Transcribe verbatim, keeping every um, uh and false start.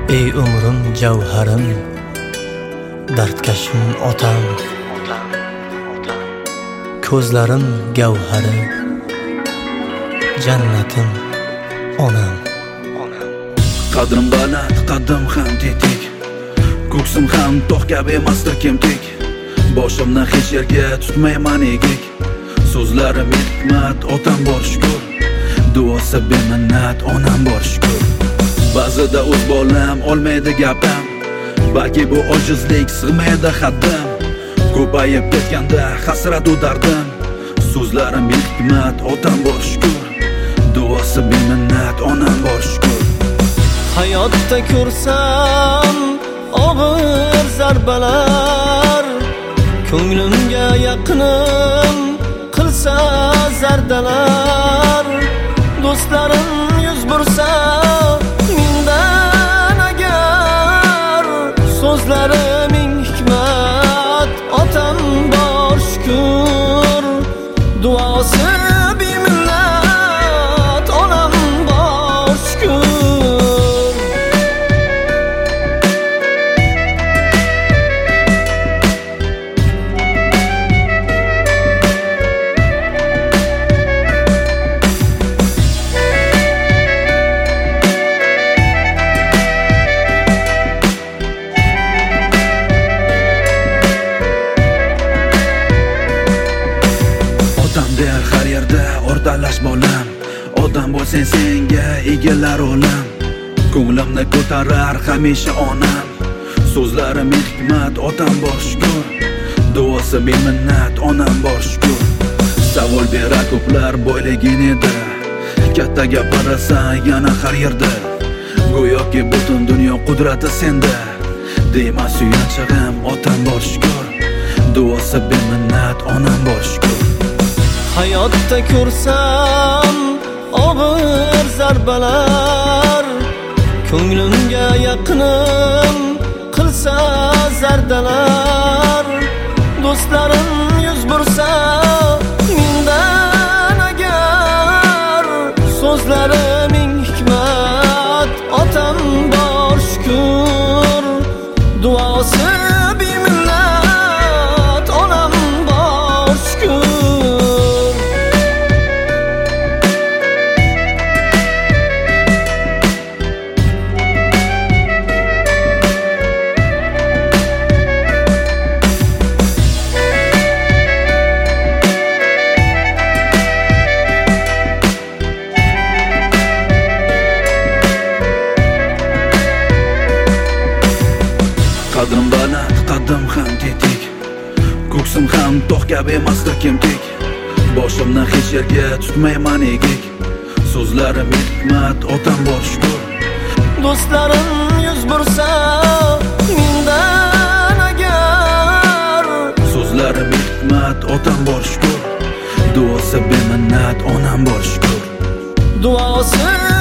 Ey umrim javharim, dardkashim otam, ko'zlarim gavhari, jannatim onam. Qadrim baland, qaddim ham tetik, ko'ksim ham tog' kabi emasdir kemtik. Boshimni hech yerga tutmayman egik, so'zlarim hikmat, otam bor shukur, duosi beminnat, onam bor shukur. Ba'zida o'z bolam olmaydi gapim, balki bu ojizlik sig'maydi haddim. Ko'payib ketganda hasrat u dardim, so'zlarim hikmat, otam bor shukur, duosi beminnat, onam bor shukur. Hayotda ko'rsam og'ir zarbalar, ko'nglimga yaqinim qilsa zardalar, do'stlarim yuz bursa mendan agar, so'zlariming hikmat, otam bor shukur, duosi beminnat, onam bor shukur. Har yerda o'rtalash bolam, odam bo'lsang senga egilar olam. Ko'nglimni ko'tarar hamisha onam, so'zlarim hikmat, otam bor shukur, duosi beminnat, onam bor shukur. Savol berar ko'plar boyligin edi, katta gapirasan yana har yerda, go'yoki butun dunyo qudrati senda. Deyman suyanchig'im, otam bor shukur, duosi beminnat, onam bor shukur. Hayotda ko'rsam og'ir zarbalar, ko'nglimga yaqinim qilsa zardalar, do'stlarim yuz bursa mendan agar, so'zlariming hikmat, otam bor shukur, duosi beminnat, onam bor shukur. Qadrim baland, qaddim ham tetik, ko'ksim ham tog' kabi emasdir kemtik. Boshimni hech yerga tutmayman egik, so'zlarim hikmat, otam bor shukur, do'stlarim yuz bursa mendan agar, so'zlarim hikmat, otam bor shukur, duosi beminnat, onam bor shukur, duosi